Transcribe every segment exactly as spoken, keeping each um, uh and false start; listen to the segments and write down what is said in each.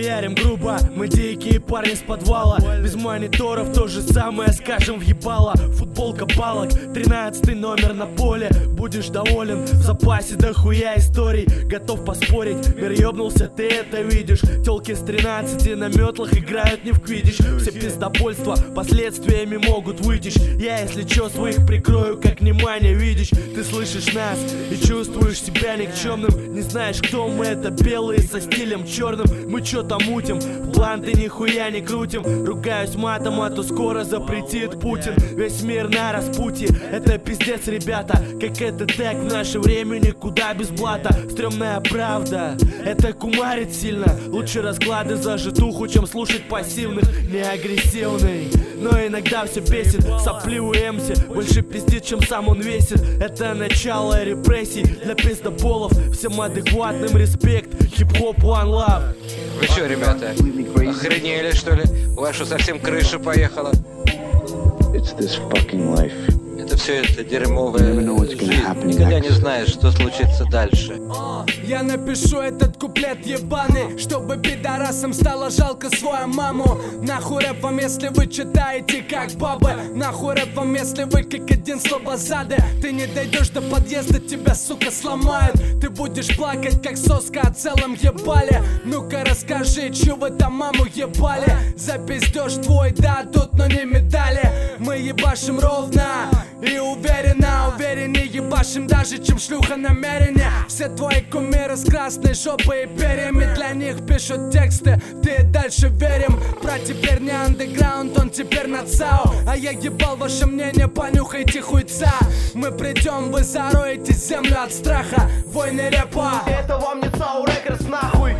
хуярим грубо, мы дикие парни с подвала. Без мониторов то же самое скажем въебало. Футболка палок, тринадцатый номер на поле. Будешь доволен, в запасе дохуя историй. Готов поспорить, мир ёбнулся, ты это видишь. Тёлки с тринадцати на метлах играют не в квиддич. Все пиздобольства последствиями могут выйти. Я, если чё, своих прикрою, как внимание видишь. Ты слышишь нас и чувствуешь себя никчемным. Не знаешь, кто мы, это белые со стилем черным. Мы чё-то мутим, план ты нихуя не крутим. Ругаюсь матом, а то скоро запретит Путин. Весь мир на распутье, это пиздец, ребята. Как это так в наше время, никуда без блата. Стрёмная правда, это кумарит сильно. Лучше расклады за житуху, чем слушать пассивных. Не агрессивный, но иногда все бесит. Сопливый эмси больше пиздит, чем сам он весит. Это начало репрессий для пиздоболов. Всем адекватным респект, хип-хоп, one love. Вы чё, ребята, охренели, что ли? У вас что, совсем крыша поехала? It's this fucking life. Это все это дерьмовая жизнь. Никогда не знаешь, что случится дальше. Я напишу этот куплет ебаный, чтобы пидорасам стало жалко свою маму. Нахуй рэп вам, если вы читаете как бабы. Нахуй рэп вам, если вы как один слабозады. Ты не дойдешь до подъезда, тебя, сука, сломают. Ты будешь плакать, как соска о целом ебале. Ну-ка расскажи, чё вы там маму ебали. За пиздёж твой дадут, но не медали. Мы ебашим ровно и уверенно, увереннее ебашим даже, чем шлюха намерения. Все твои кумиры с красной жопой и перьями, для них пишут тексты, ты дальше верим. Про теперь не андеграунд, он теперь на ЦАО. А я ебал ваше мнение, понюхайте хуйца. Мы придем, вы зароете землю от страха. Войны рэпа. Это вам не ЦАО Рекордс, нахуй.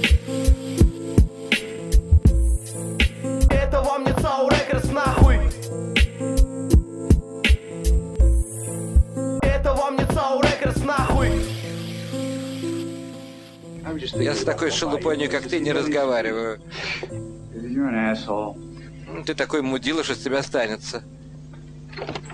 Это вам не ЦАО Рекордс, нахуй. Это вам не ЦАО Рекордс, нахуй. Я с такой шелупонью, как ты, не разговариваю. Ты такой мудила, что с тебя останется.